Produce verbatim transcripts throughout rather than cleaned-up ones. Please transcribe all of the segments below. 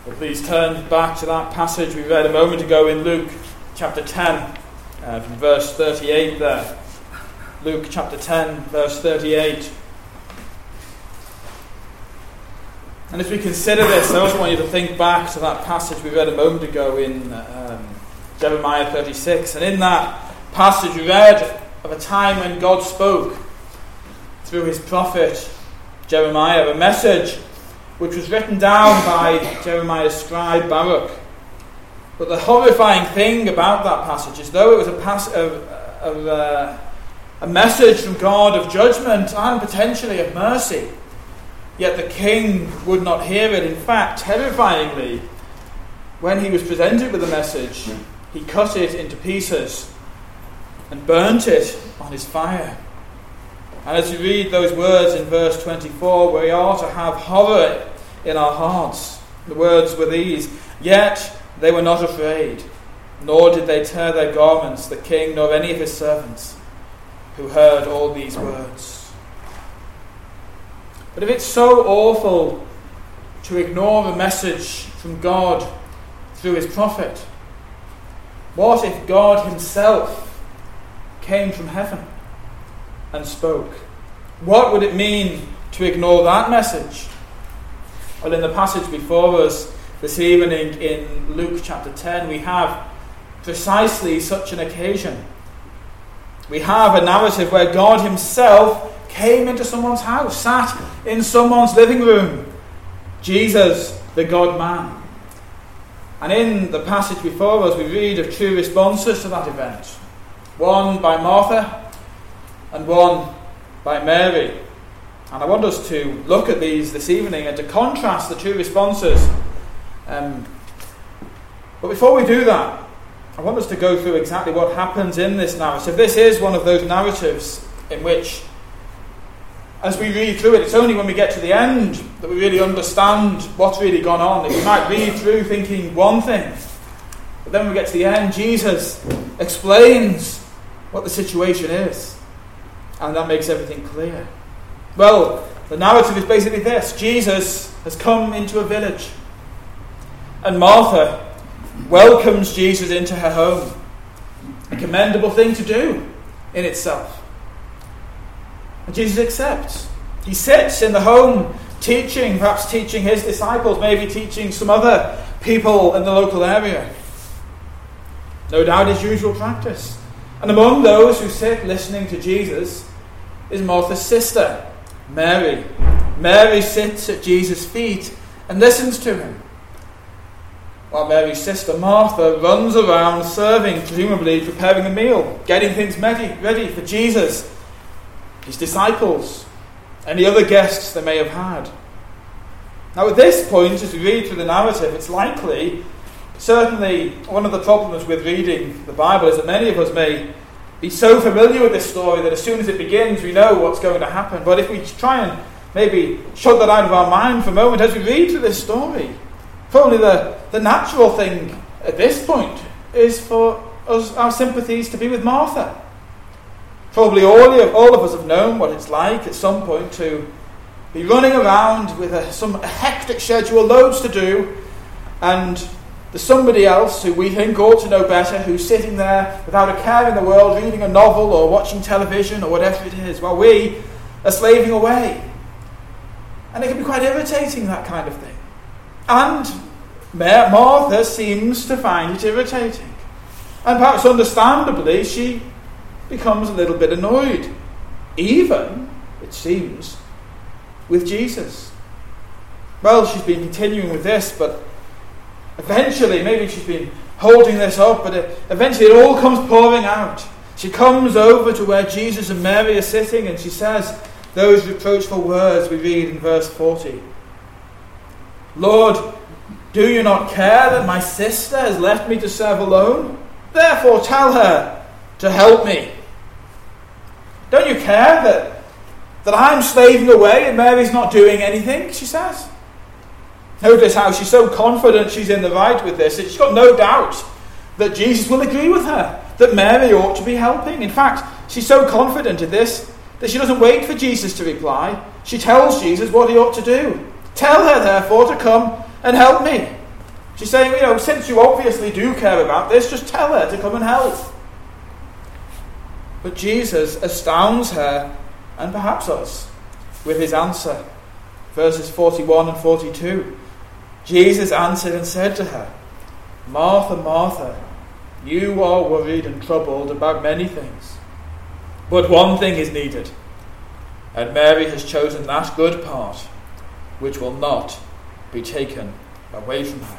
Well, please turn back to that passage we read a moment ago in Luke chapter ten, uh, from verse thirty-eight there. Luke chapter ten, verse thirty-eight. And as we consider this, I also want you to think back to that passage we read a moment ago in um, Jeremiah thirty-six. And in that passage we read of a time when God spoke through his prophet Jeremiah, a message which was written down by Jeremiah's scribe Baruch. But the horrifying thing about that passage is, though it was a, pass- of, of, uh, a message from God of judgment and potentially of mercy, yet the king would not hear it. In fact, terrifyingly, when he was presented with the message, he cut it into pieces and burnt it on his fire. And as you read those words in verse twenty-four, we are to have horror in our hearts. The words were these: "Yet they were not afraid, nor did they tear their garments, the king nor any of his servants, who heard all these words." But if it's so awful to ignore a message from God through his prophet, what if God himself came from heaven and spoke? What would it mean to ignore that message? Well, in the passage before us this evening in Luke chapter ten, we have precisely such an occasion. We have a narrative where God himself came into someone's house, sat in someone's living room. Jesus, the God-man. And in the passage before us, we read of two responses to that event. One by Martha and one by Mary. And I want us to look at these this evening and to contrast the two responses. Um, but before we do that, I want us to go through exactly what happens in this narrative. This is one of those narratives in which, as we read through it, it's only when we get to the end that we really understand what's really gone on. We might read through thinking one thing, but then when we get to the end, Jesus explains what the situation is. And that makes everything clear. Well, the narrative is basically this: Jesus has come into a village, and Martha welcomes Jesus into her home. A commendable thing to do in itself. And Jesus accepts. He sits in the home teaching, perhaps teaching his disciples, maybe teaching some other people in the local area. No doubt his usual practice. And among those who sit listening to Jesus is Martha's sister, Mary. Mary sits at Jesus' feet and listens to him, while Mary's sister Martha runs around serving, presumably preparing a meal, getting things ready, ready for Jesus, his disciples, any other guests they may have had. Now at this point, as we read through the narrative, it's likely, certainly one of the problems with reading the Bible is that many of us may be so familiar with this story that as soon as it begins we know what's going to happen. But if we try and maybe shut that out of our mind for a moment as we read through this story, probably the, the natural thing at this point is for us, our sympathies to be with Martha. Probably all of, all of us have known what it's like at some point to be running around with a, some a hectic schedule, loads to do, and there's somebody else who we think ought to know better, who's sitting there without a care in the world, reading a novel or watching television or whatever it is, while we are slaving away. And it can be quite irritating, that kind of thing. And Martha seems to find it irritating. And perhaps understandably, she becomes a little bit annoyed. Even, it seems, with Jesus. Well, she's been continuing with this, but eventually, maybe she's been holding this up, but it, eventually it all comes pouring out. She comes over to where Jesus and Mary are sitting, and she says those reproachful words we read in verse forty. "Lord, do you not care that my sister has left me to serve alone? Therefore tell her to help me." Don't you care that, that I'm slaving away and Mary's not doing anything? She says. Notice how she's so confident she's in the right with this. She's got no doubt that Jesus will agree with her, that Mary ought to be helping. In fact, she's so confident in this that she doesn't wait for Jesus to reply. She tells Jesus what he ought to do. "Tell her, therefore, to come and help me." She's saying, you know, since you obviously do care about this, just tell her to come and help. But Jesus astounds her, and perhaps us, with his answer. Verses forty-one and forty-two. Jesus answered and said to her, Martha, Martha, you are worried and troubled about many things. But one thing is needed, and Mary has chosen that good part, which will not be taken away from her.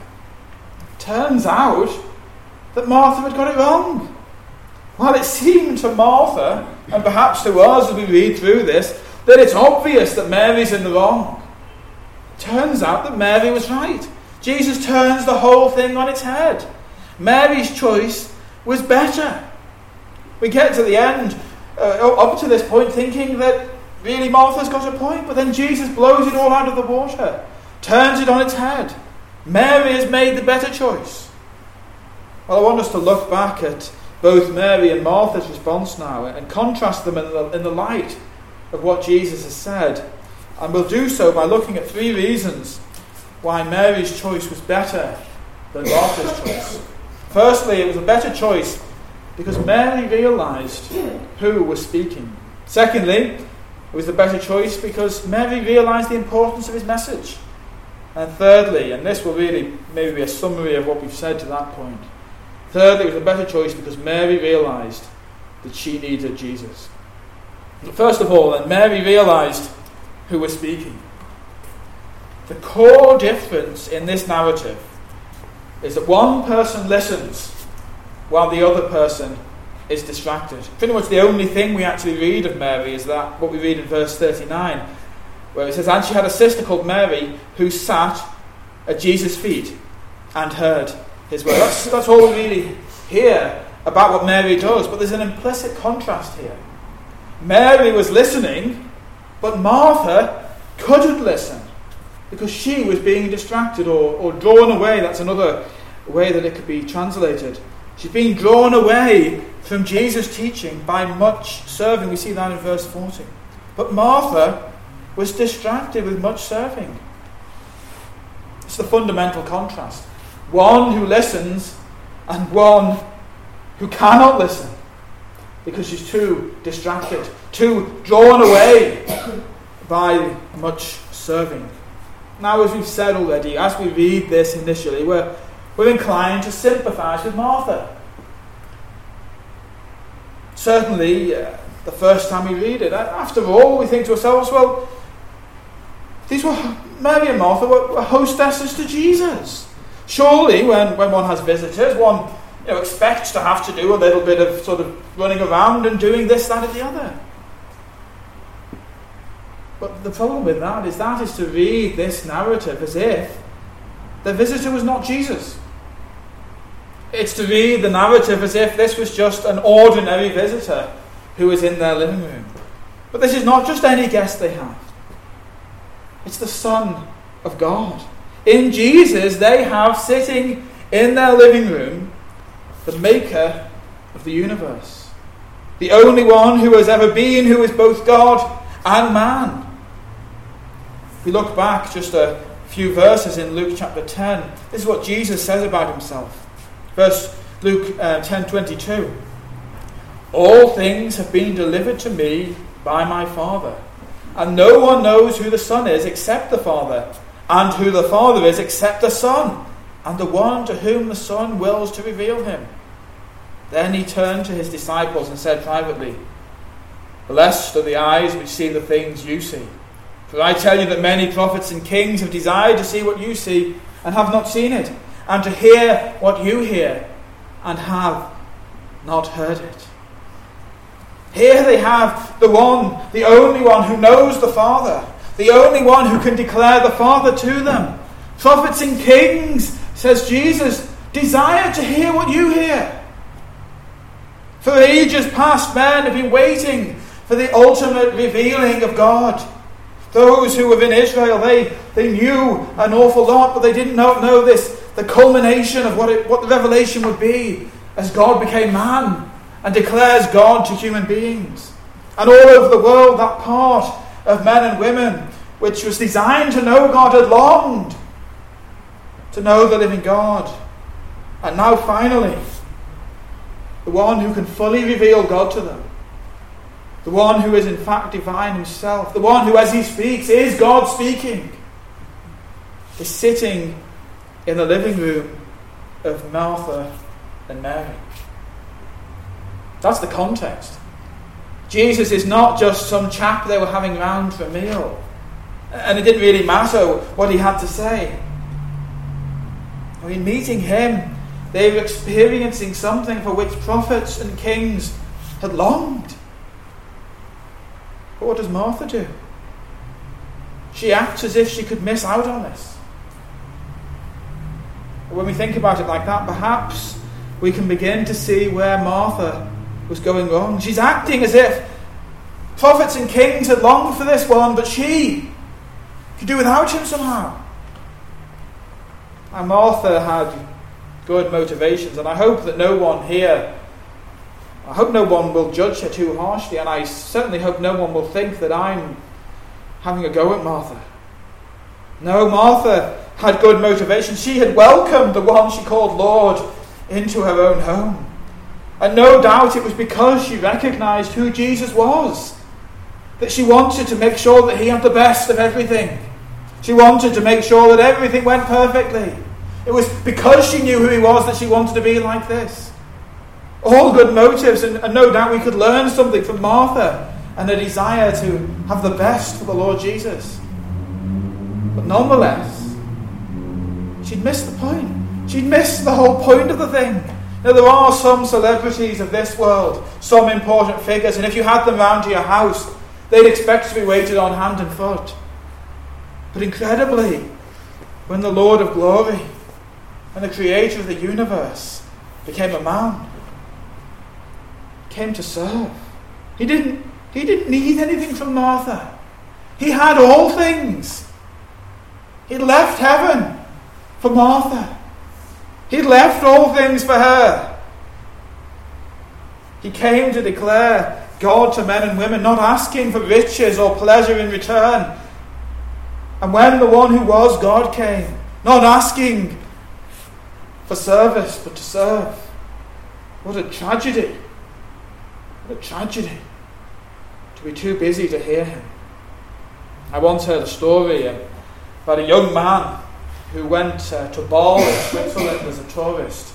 Turns out that Martha had got it wrong. While it seemed to Martha, and perhaps to us as we read through this, that it's obvious that Mary's in the wrong, turns out that Mary was right. Jesus turns the whole thing on its head. Mary's choice was better. We get to the end, uh, up to this point, thinking that really Martha's got a point, but then Jesus blows it all out of the water, turns it on its head. Mary has made the better choice. Well, I want us to look back at both Mary and Martha's response now and contrast them in the, in the light of what Jesus has said. And we'll do so by looking at three reasons why Mary's choice was better than Martha's choice. Firstly, it was a better choice because Mary realised who was speaking. Secondly, it was a better choice because Mary realised the importance of his message. And thirdly, and this will really maybe be a summary of what we've said to that point, thirdly, it was a better choice because Mary realised that she needed Jesus. First of all, then, Mary realised who was speaking. The core difference in this narrative is that one person listens while the other person is distracted. Pretty much the only thing we actually read of Mary is that what we read in verse thirty-nine, where it says, and she had a sister called Mary who sat at Jesus' feet and heard his word. That's, that's all we really hear about what Mary does, but there's an implicit contrast here. Mary was listening, but Martha couldn't listen because she was being distracted or, or drawn away. That's another way that it could be translated. She's being drawn away from Jesus' teaching by much serving. We see that in verse forty. But Martha was distracted with much serving. It's the fundamental contrast. One who listens and one who cannot listen because she's too distracted, too drawn away by much serving. Now, as we've said already, as we read this initially, we're, we're inclined to sympathise with Martha. Certainly, uh, the first time we read it, after all, we think to ourselves, well, these were Mary and Martha were, were hostesses to Jesus. Surely, when, when one has visitors, one you know, expects to have to do a little bit of sort of running around and doing this, that, and the other. But the problem with that is that is to read this narrative as if the visitor was not Jesus. It's to read the narrative as if this was just an ordinary visitor who was in their living room. But this is not just any guest they have. It's the Son of God. In Jesus, they have sitting in their living room the Maker of the universe. The only one who has ever been, who is both God and man. If we look back just a few verses in Luke chapter ten, this is what Jesus says about himself. Verse Luke uh, ten twenty-two. All things have been delivered to me by my Father, and no one knows who the Son is except the Father, and who the Father is except the Son, and the one to whom the Son wills to reveal him. Then he turned to his disciples and said privately, blessed are the eyes which see the things you see. For I tell you that many prophets and kings have desired to see what you see and have not seen it, and to hear what you hear and have not heard it. Here they have the one, the only one who knows the Father, the only one who can declare the Father to them. Prophets and kings, says Jesus, desire to hear what you hear. For ages past, men have been waiting for the ultimate revealing of God. Those who were in Israel, they, they knew an awful lot, but they didn't know, know this, the culmination of what, it, what the revelation would be as God became man and declares God to human beings. And all over the world, that part of men and women which was designed to know God had longed to know the living God. And now finally, the one who can fully reveal God to them. The one who is in fact divine himself. The one who, as he speaks, is God speaking. Is sitting in the living room of Martha and Mary. That's the context. Jesus is not just some chap they were having round for a meal. And it didn't really matter what he had to say. I mean, meeting him, they were experiencing something for which prophets and kings had longed. But what does Martha do? She acts as if she could miss out on this. When we think about it like that, perhaps we can begin to see where Martha was going wrong. She's acting as if prophets and kings had longed for this one, but she could do without him somehow. And Martha had good motivations, and I hope that no one here, I hope no one will judge her too harshly, and I certainly hope no one will think that I'm having a go at Martha. No, Martha had good motivations. She had welcomed the one she called Lord into her own home. And no doubt it was because she recognised who Jesus was, that she wanted to make sure that he had the best of everything. She wanted to make sure that everything went perfectly. It was because she knew who he was that she wanted to be like this. All good motives, and, and no doubt we could learn something from Martha and a desire to have the best for the Lord Jesus. But nonetheless, she'd missed the point. She'd missed the whole point of the thing. Now, there are some celebrities of this world, some important figures, and if you had them round to your house, they'd expect to be waited on hand and foot. But incredibly, when the Lord of glory and the creator of the universe became a man, came to serve, he didn't, he didn't need anything from Martha. He had all things. He'd left heaven for Martha. He'd left all things for her. He came to declare God to men and women, not asking for riches or pleasure in return. And when the one who was God came, not asking for service, but to serve. What a tragedy. What a tragedy to be too busy to hear him. I once heard a story about a young man who went uh, to Basel in Switzerland as a tourist.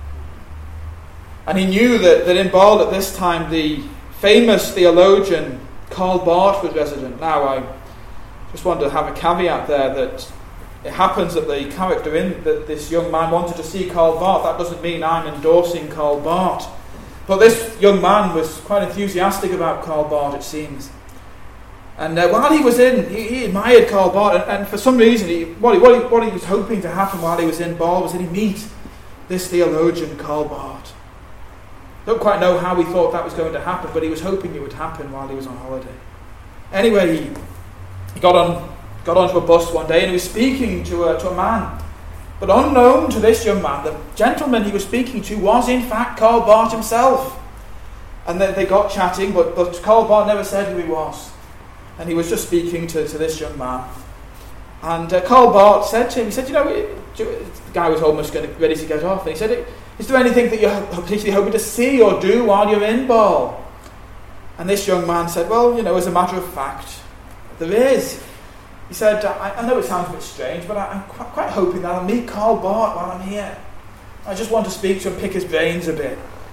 And he knew that, that in Basel at this time the famous theologian Karl Barth was resident. Now I just want to have a caveat there that it happens that the character in that this young man wanted to see Karl Barth. That doesn't mean I'm endorsing Karl Barth. But this young man was quite enthusiastic about Karl Barth, it seems. And uh, while he was in, he, he admired Karl Barth, and, and for some reason, he, what, he, what, he, what he was hoping to happen while he was in Basel was that he meet this theologian, Karl Barth. Don't quite know how he thought that was going to happen, but he was hoping it would happen while he was on holiday. Anyway, he, he got on got onto a bus one day, and he was speaking to a, to a man. But unknown to this young man, the gentleman he was speaking to was in fact Karl Barth himself. And they, they got chatting, but, but Karl Barth never said who he was. And he was just speaking to, to this young man. And uh, Karl Barth said to him, he said, you know, the guy was almost going to, ready to get off. And he said, is there anything that you're particularly hoping to see or do while you're in Basel? And this young man said, well, you know, as a matter of fact, there is. He said, I, I know it sounds a bit strange, but I, I'm quite, quite hoping that I'll meet Karl Barth while I'm here. I just want to speak to him, pick his brains a bit.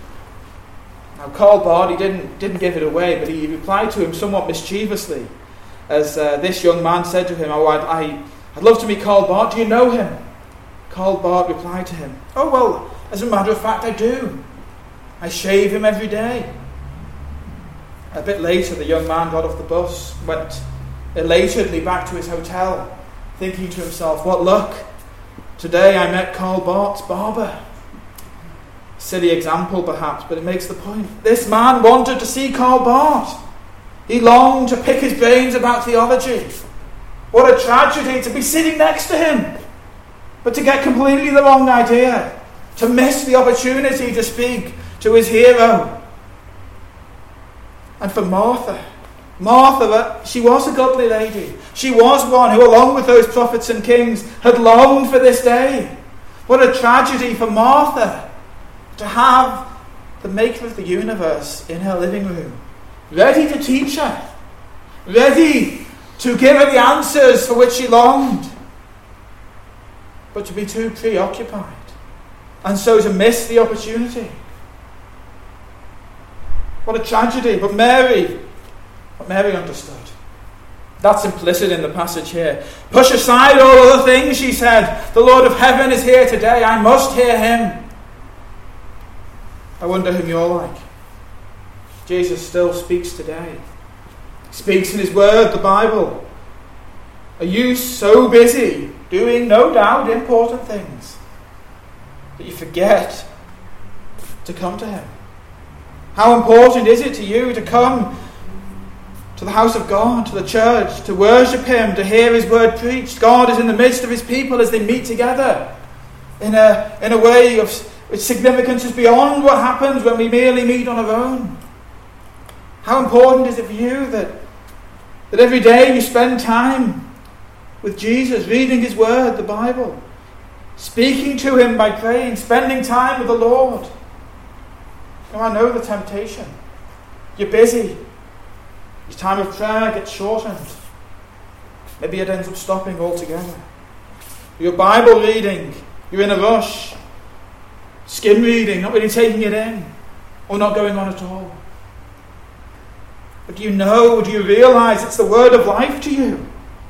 Now, Karl Barth, he didn't, didn't give it away, but he replied to him somewhat mischievously, as uh, this young man said to him, oh, I'd, I, I'd love to meet Karl Barth. Do you know him? Karl Barth replied to him, oh, well, as a matter of fact, I do. I shave him every day. A bit later, the young man got off the bus, went elatedly back to his hotel, thinking to himself, what luck. Today I met Karl Barth's barber. Silly example, perhaps, but it makes the point. This man wanted to see Karl Barth. He longed to pick his brains about theology. What a tragedy to be sitting next to him, but to get completely the wrong idea, to miss the opportunity to speak to his hero. And for Martha, Martha, she was a godly lady. She was one who, along with those prophets and kings, had longed for this day. What a tragedy for Martha to have the maker of the universe in her living room, ready to teach her, ready to give her the answers for which she longed, but to be too preoccupied, and so to miss the opportunity. What a tragedy. But Mary, but Mary understood. That's implicit in the passage here. Push aside all other things, she said. The Lord of heaven is here today. I must hear him. I wonder whom you're like. Jesus still speaks today. He speaks in his word, the Bible. Are you so busy doing, no doubt, important things that you forget to come to him? How important is it to you to come to the house of God, to the church, to worship him, to hear his word preached? God is in the midst of his people as they meet together in a, in a way of which significance is beyond what happens when we merely meet on our own. How important is it for you that, that every day you spend time with Jesus, reading his word, the Bible, speaking to him by praying, spending time with the Lord? Now, I know the temptation. You're busy. Your time of prayer gets shortened. Maybe it ends up stopping altogether. Your Bible reading, you're in a rush. Skim reading, not really taking it in, or not going on at all. But do you know, do you realise it's the word of life to you?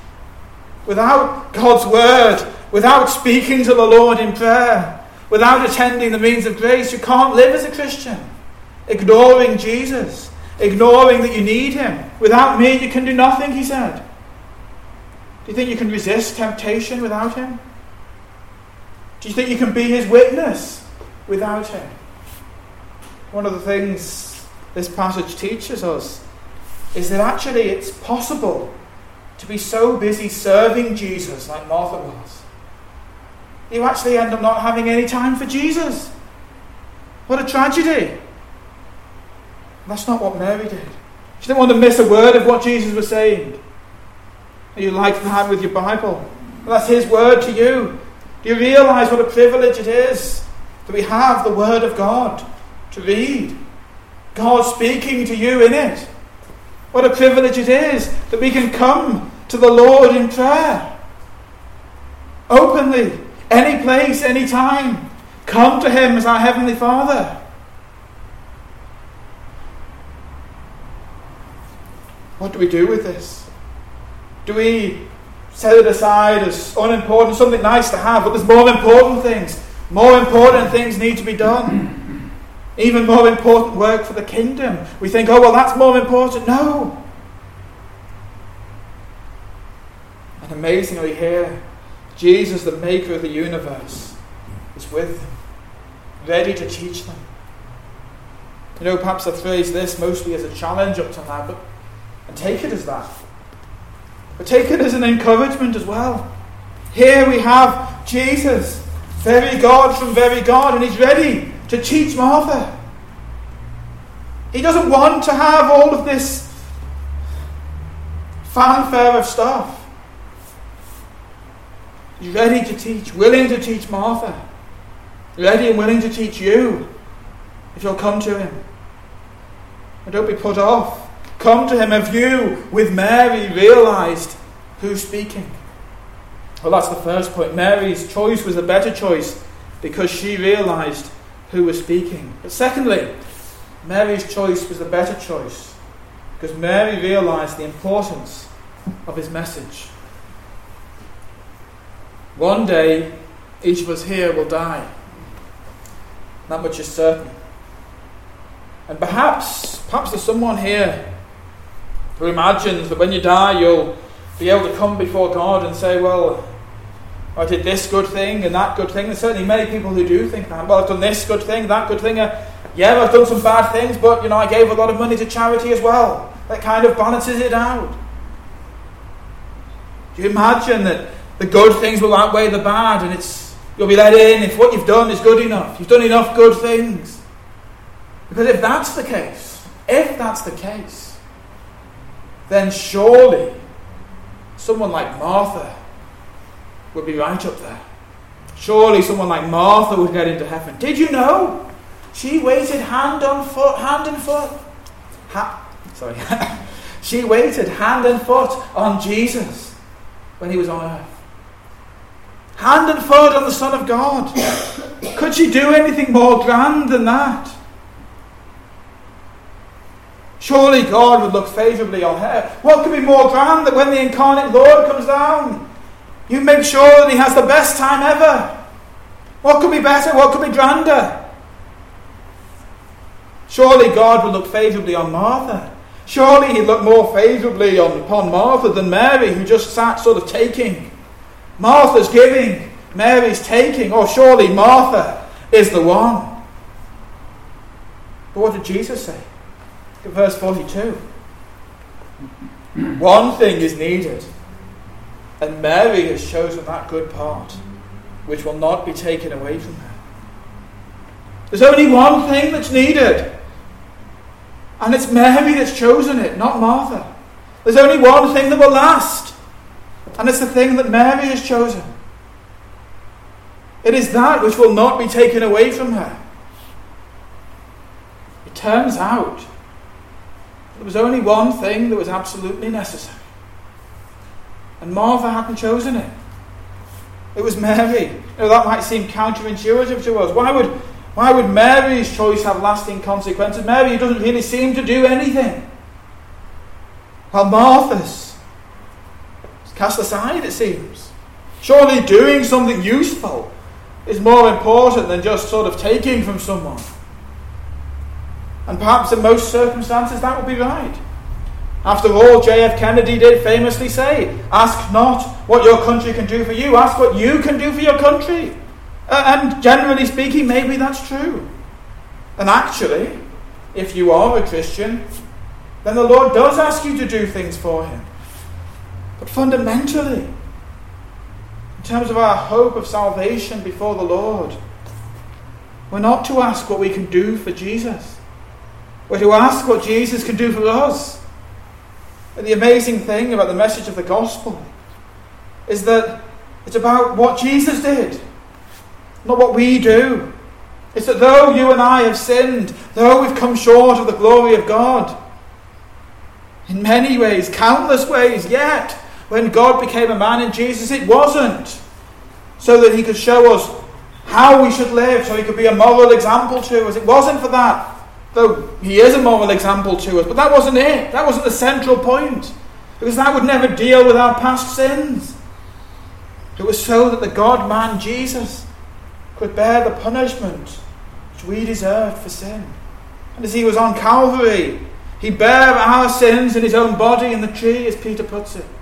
Without God's word, without speaking to the Lord in prayer, without attending the means of grace, you can't live as a Christian. Ignoring Jesus, ignoring that you need him. Without me, you can do nothing, he said. Do you think you can resist temptation without him? Do you think you can be his witness without him? One of the things this passage teaches us is that actually it's possible to be so busy serving Jesus like Martha was. You actually end up not having any time for Jesus. What a tragedy. That's not what Mary did. She didn't want to miss a word of what Jesus was saying. Are you like that with your Bible? Well, that's his word to you. Do you realise what a privilege it is that we have the word of God to read? God speaking to you in it. What a privilege it is that we can come to the Lord in prayer. Openly, any place, any time. Come to him as our Heavenly Father. What do we do with this? Do we set it aside as unimportant, something nice to have, but there's more important things. More important things need to be done. Even more important work for the kingdom. We think, oh, well, that's more important. No. And amazingly here, Jesus, the maker of the universe, is with them, ready to teach them. You know, perhaps I've phrased this mostly as a challenge up to now, but and take it as that. But take it as an encouragement as well. Here we have Jesus, very God from very God, and he's ready to teach Martha. He doesn't want to have all of this fanfare of stuff. He's ready to teach, willing to teach Martha. Ready and willing to teach you if you'll come to him. And don't be put off. Come to him. Have you, with Mary, realised who's speaking? Well, that's the first point. Mary's choice was a better choice because she realised who was speaking. But secondly, Mary's choice was the better choice because Mary realised the importance of his message. One day, each of us here will die. That much is certain. And perhaps, perhaps there's someone here who imagines that when you die you'll be able to come before God and say, well, I did this good thing and that good thing. There's certainly many people who do think that. Well, I've done this good thing, that good thing. Uh, yeah, I've done some bad things, but you know, I gave a lot of money to charity as well. That kind of balances it out. Do you imagine that the good things will outweigh the bad and it's you'll be let in if what you've done is good enough? You've done enough good things. Because if that's the case, if that's the case, then surely someone like Martha would be right up there. Surely someone like Martha would get into heaven. Did you know? She waited hand on foot, hand and foot. Ha- sorry. She waited hand and foot on Jesus when he was on earth. Hand and foot on the Son of God. Could she do anything more grand than that? Surely God would look favourably on her. What could be more grand than when the incarnate Lord comes down? You make sure that he has the best time ever. What could be better? What could be grander? Surely God would look favourably on Martha. Surely he'd look more favourably on, upon Martha than Mary, who just sat sort of taking. Martha's giving, Mary's taking. Oh, surely Martha is the one. But what did Jesus say? Look at verse forty-two. One thing is needed, and Mary has chosen that good part, which will not be taken away from her. There's only one thing that's needed, and it's Mary that's chosen it, not Martha. There's only one thing that will last, and it's the thing that Mary has chosen. It is that which will not be taken away from her. It turns out there was only one thing that was absolutely necessary, and Martha hadn't chosen it. It was Mary. Now, that might seem counterintuitive to us. Why would, why would Mary's choice have lasting consequences? Mary doesn't really seem to do anything, while Martha's is cast aside, it seems. Surely doing something useful is more important than just sort of taking from someone. And perhaps in most circumstances that would be right. After all, J F Kennedy did famously say, ask not what your country can do for you, ask what you can do for your country. Uh, and generally speaking, maybe that's true. And actually, if you are a Christian, then the Lord does ask you to do things for him. But fundamentally, in terms of our hope of salvation before the Lord, we're not to ask what we can do for Jesus. We're to ask what Jesus can do for us. And the amazing thing about the message of the gospel is that it's about what Jesus did, not what we do. It's that though you and I have sinned, though we've come short of the glory of God, in many ways, countless ways, yet when God became a man in Jesus, it wasn't so that he could show us how we should live, so he could be a moral example to us. It wasn't for that. Though he is a moral example to us. But that wasn't it. That wasn't the central point. Because that would never deal with our past sins. It was so that the God-man Jesus could bear the punishment which we deserved for sin. And as he was on Calvary, he bare our sins in his own body in the tree, as Peter puts it.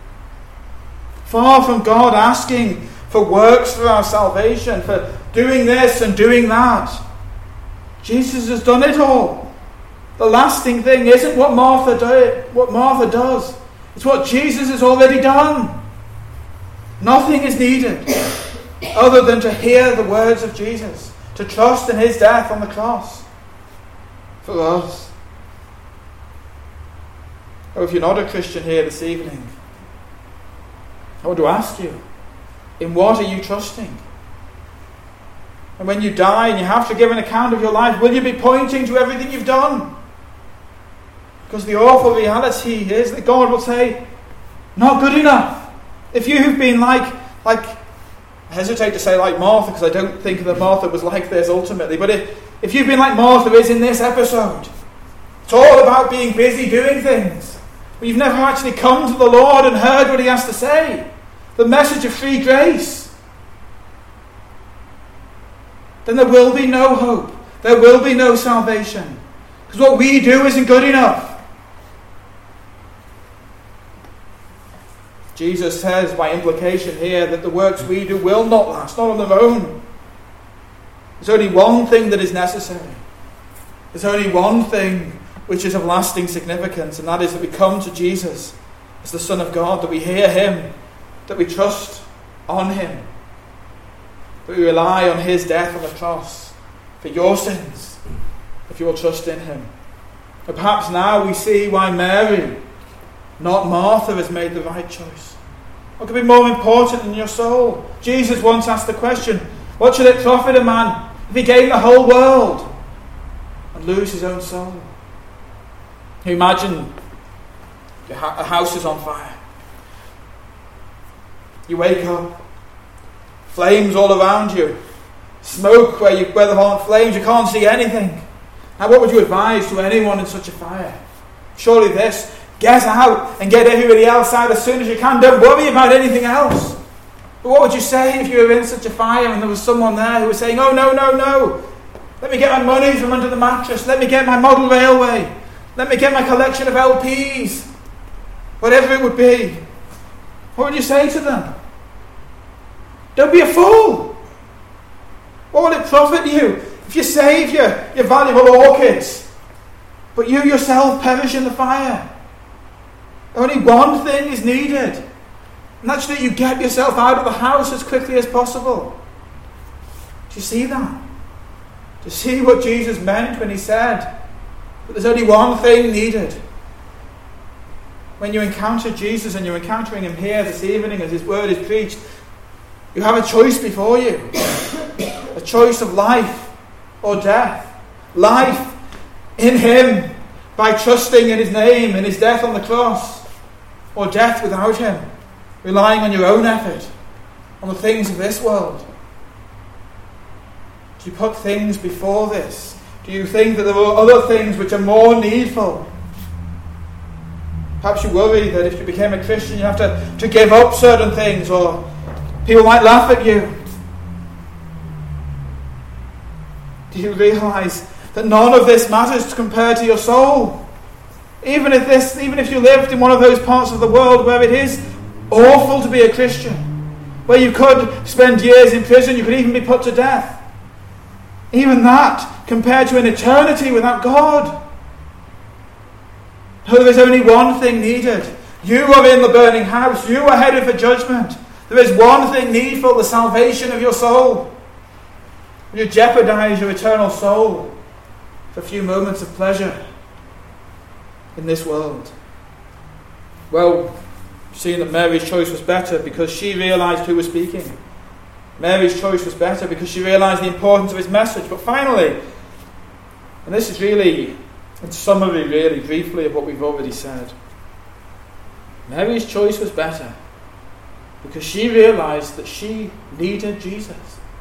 Far from God asking for works for our salvation, for doing this and doing that, Jesus has done it all. The lasting thing isn't what Martha do, what Martha does. It's what Jesus has already done. Nothing is needed other than to hear the words of Jesus, to trust in his death on the cross for us. Oh, if you're not a Christian here this evening, I want to ask you, in what are you trusting? And when you die and you have to give an account of your life, will you be pointing to everything you've done? Because the awful reality is that God will say, not good enough. If you've been like, like I hesitate to say like Martha, because I don't think that Martha was like this ultimately, but if, if you've been like Martha is in this episode, it's all about being busy doing things, but you've never actually come to the Lord and heard what he has to say, the message of free grace, then there will be no hope. There will be no salvation. Because what we do isn't good enough. Jesus says by implication here that the works we do will not last, not on their own. There's only one thing that is necessary. There's only one thing which is of lasting significance, and that is that we come to Jesus as the Son of God, that we hear him, that we trust on him, that we rely on his death on the cross for your sins, if you will trust in him. But perhaps now we see why Mary, not Martha, has made the right choice. What could be more important than your soul? Jesus once asked the question, what should it profit a man if he gain the whole world and lose his own soul? Can you imagine a house is on fire? You wake up, flames all around you, smoke where, you, where there aren't flames, you can't see anything. Now what would you advise to anyone in such a fire? Surely this, get out and get everybody else out as soon as you can. Don't worry about anything else. But what would you say if you were in such a fire and there was someone there who was saying, oh no, no, no, let me get my money from under the mattress, let me get my model railway, let me get my collection of L Ps, whatever it would be. What would you say to them? Don't be a fool. What will it profit you if you save your, your valuable orchids, but you yourself perish in the fire? Only one thing is needed, and that's that you get yourself out of the house as quickly as possible. Do you see that? Do you see what Jesus meant when he said that there's only one thing needed? When you encounter Jesus, and you're encountering him here this evening as his word is preached, you have a choice before you. A choice of life or death. Life in him by trusting in his name and his death on the cross. Or death without him, relying on your own effort, on the things of this world. Do you put things before this? Do you think that there are other things which are more needful? Perhaps you worry that if you became a Christian you have to, to give up certain things, or people might laugh at you. Do you realise that none of this matters compared to your soul? Even if this, even if you lived in one of those parts of the world where it is awful to be a Christian, where you could spend years in prison, you could even be put to death. Even that compared to an eternity without God. No, there is only one thing needed. You are in the burning house. You are headed for judgment. There is one thing needful, the salvation of your soul. You jeopardize your eternal soul for a few moments of pleasure in this world. Well, seeing that Mary's choice was better because she realised who was speaking. Mary's choice was better because she realised the importance of his message. But finally, and this is really, in summary, really briefly of what we've already said, Mary's choice was better because she realised that she needed Jesus.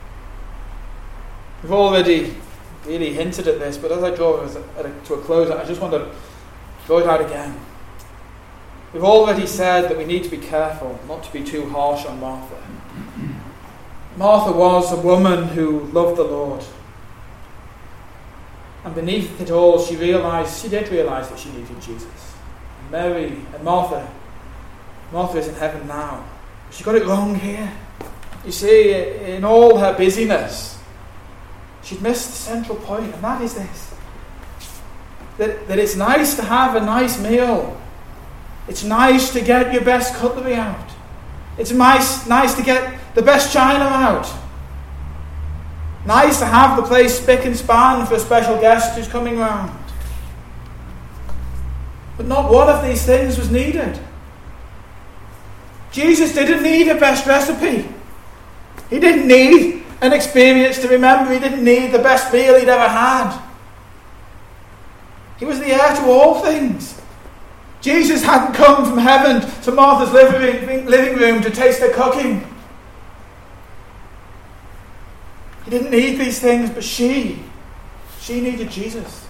We've already really hinted at this, but as I draw to a close, I just want to throw it out again. We've already said that we need to be careful not to be too harsh on Martha. Martha was a woman who loved the Lord. And beneath it all, she realised, she did realise that she needed Jesus. And Mary and Martha, Martha is in heaven now. She got it wrong here. You see, in all her busyness, she'd missed the central point, and that is this. That, that it's nice to have a nice meal. It's nice to get your best cutlery out. It's nice, nice to get the best china out. Nice to have the place spick and span for a special guest who's coming round. But not one of these things was needed. Jesus didn't need a best recipe. He didn't need an experience to remember. He didn't need the best meal he'd ever had. He was the heir to all things. Jesus hadn't come from heaven to Martha's living room to taste her cooking. He didn't need these things, but she, she needed Jesus.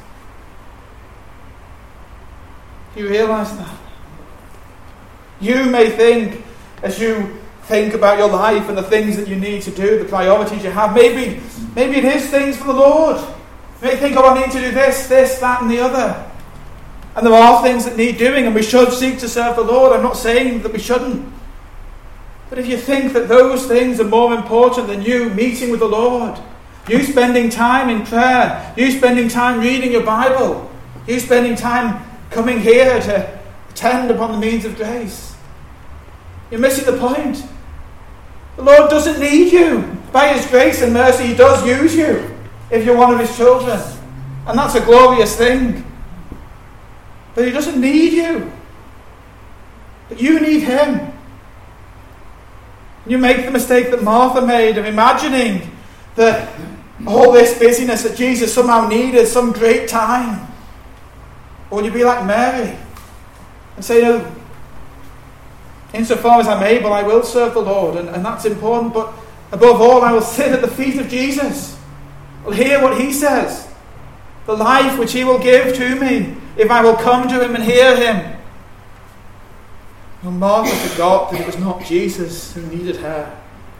Do you realise that? You may think, as you think about your life and the things that you need to do, the priorities you have, maybe, maybe it is things for the Lord. You may think, oh, I need to do this, this, that and the other. And there are things that need doing, and we should seek to serve the Lord. I'm not saying that we shouldn't. But if you think that those things are more important than you meeting with the Lord, you spending time in prayer, you spending time reading your Bible, you spending time coming here to attend upon the means of grace, you're missing the point. The Lord doesn't need you. By his grace and mercy, he does use you if you're one of his children. And that's a glorious thing. But he doesn't need you. But you need him. You make the mistake that Martha made of imagining that all this busyness that Jesus somehow needed some great time. Or would you be like Mary and say, no, insofar as I'm able, I will serve the Lord, and, and that's important, but above all, I will sit at the feet of Jesus. I'll hear what he says, the life which he will give to me, if I will come to him and hear him. Well, Martha forgot that it was not Jesus who needed her,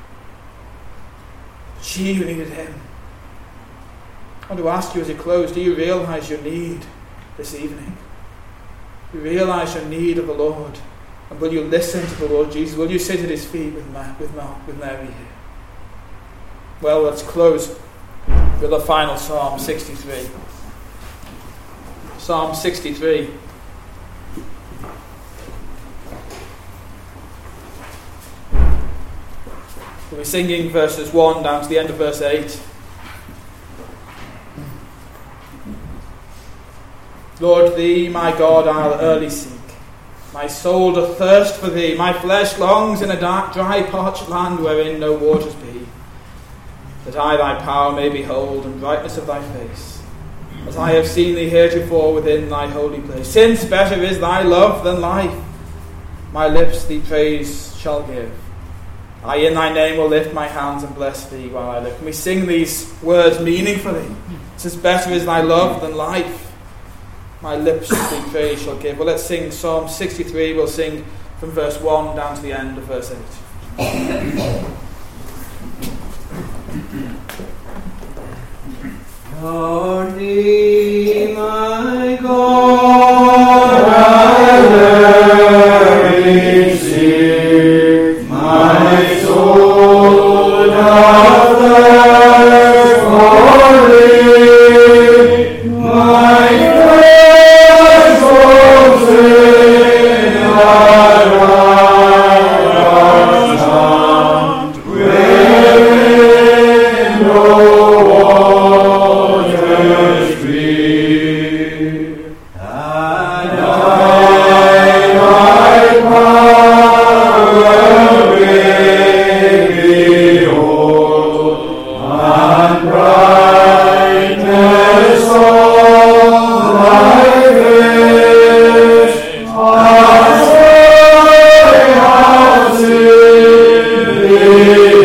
but she who needed him. I want to ask you as you close, do you realize your need this evening? Do you realize your need of the Lord? And will you listen to the Lord Jesus? Will you sit at his feet with, Ma- with, Ma- with Mary here? Well, let's close with the final Psalm sixty-three. Psalm sixty-three. We'll be singing verses one down to the end of verse eight. Lord, thee, my God, I'll early seek. My soul doth thirst for thee. My flesh longs in a dark, dry, parched land wherein no waters be. That I thy power may behold, and brightness of thy face, as I have seen thee heretofore within thy holy place. Since better is thy love than life, my lips thee praise shall give. I in thy name will lift my hands and bless thee while I live. Can we sing these words meaningfully? Since better is thy love than life, my lips thee praise shall give. Well, let's sing Psalm sixty-three. We'll sing from verse one down to the end of verse eight. Lord, thee, my God, I early seek. My soul doth thirst for thee. My flesh longs in thy righteous hand, wherein no waters be. And I thy power may behold, and brightness of thy face, as I have seen thee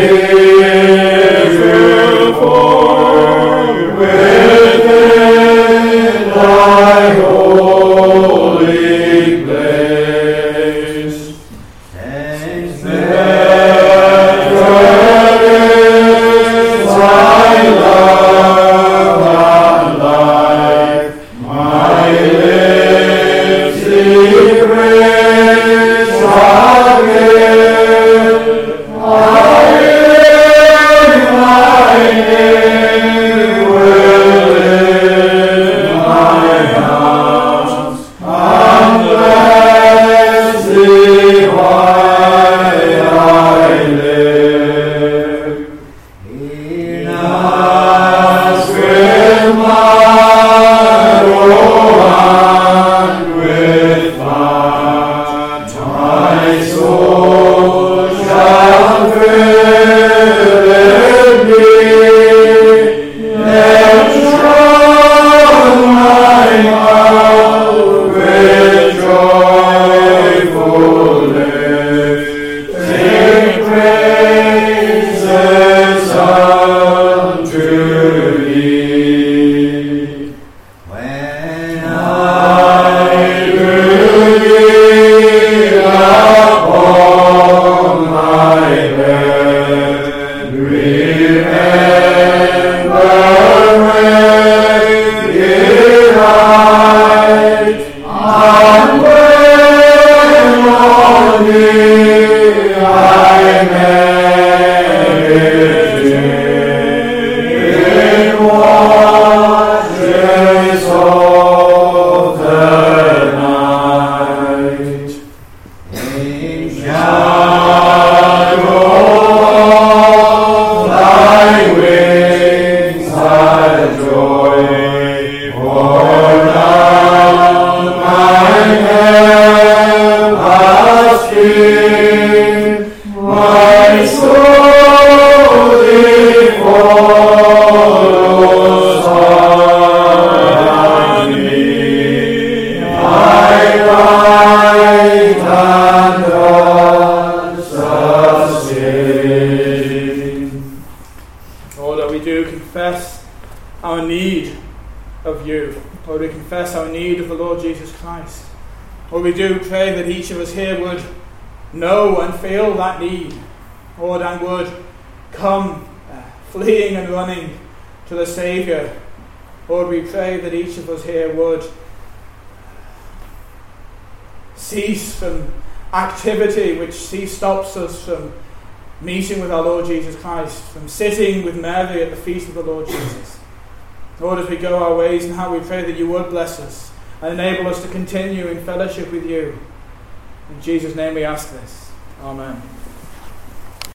heretofore within thy holy place. Since better is thy love than life, my lips thee praise shall give. I in thy name will lift my hands and bless thee while I live. E'en as with marrow and with fat, my soul shall fill be. Then shall my mouth with joyful lips sing praises unto thee. When I do thee upon my bed, remember when it light, and when on thee I meditate in watches of the night. In shadow of thy wings I joy we do confess our need of you. Lord, we confess our need of the Lord Jesus Christ. Lord, we do pray that each of us here would know and feel that need, Lord, and would come uh, fleeing and running to the Saviour. Lord, we pray that each of us here would cease from activity which stops us from meeting with our Lord Jesus Christ, from sitting with Mary at the feet of the Lord Jesus. Lord, as we go our ways now, we pray that you would bless us and enable us to continue in fellowship with you. In Jesus' name we ask this. Amen.